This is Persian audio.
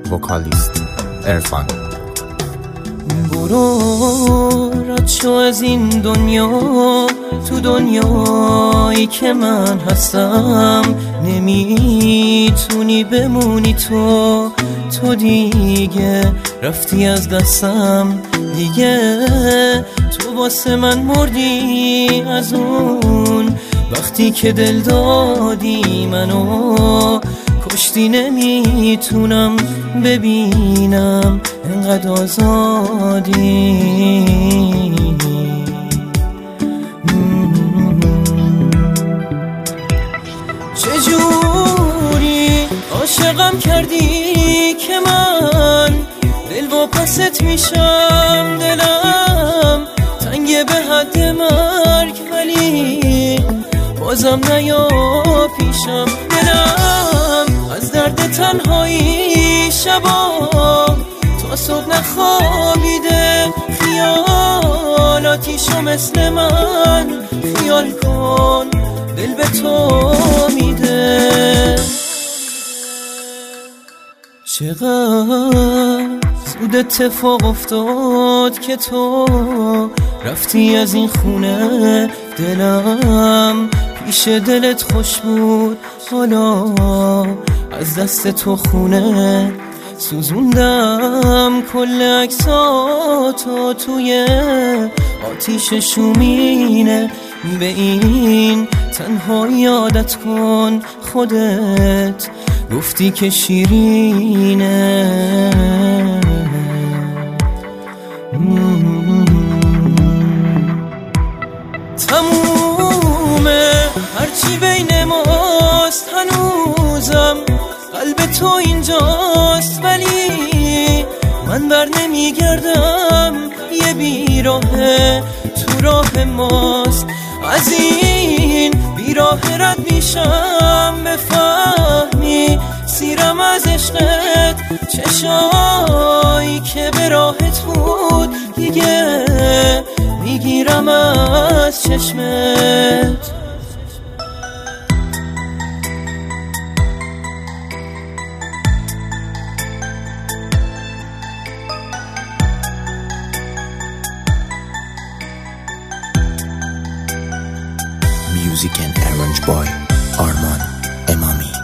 وکالیست عرفان. برو رد شو از این دنیا، تو دنیایی که من هستم نمیتونی بمونی. تو دیگه رفتی از دستم، دیگه تو واسه من مردی از اون وقتی که دل دادی منو کشتی. نمیتونم ببینم انقدر آزادی. چجوری عاشقم کردی که من دل واپست میشم؟ دلم تنگه به حد مرگ ولی بازم نیا پیشم. دلم از درد تنهایی شبا تا صبح نخوابیده، خیالاتیشو مثل من خیال کن دل به تو میده. چقدر زود اتفاق افتاد که تو رفتی از این خونه، دلم پیش دلت خوش بود، حالا از دست تو خونه. سوزوندم کل عکساتو توی آتیش شومینه، به این تنهایی عادت کن، خودت گفتی که شیرینه. تمومه هرچی بین ماست، هنوزم قلب تو اینجاست، ولی من بر نمیگردم، یه بیراهه تو راه ماست. از این بیراه رد میشم، بفهمی سیرم از عشقت، چشایی که به راهت بود دیگه میگیرم از چشمت. Music and arranged by Arman Emami.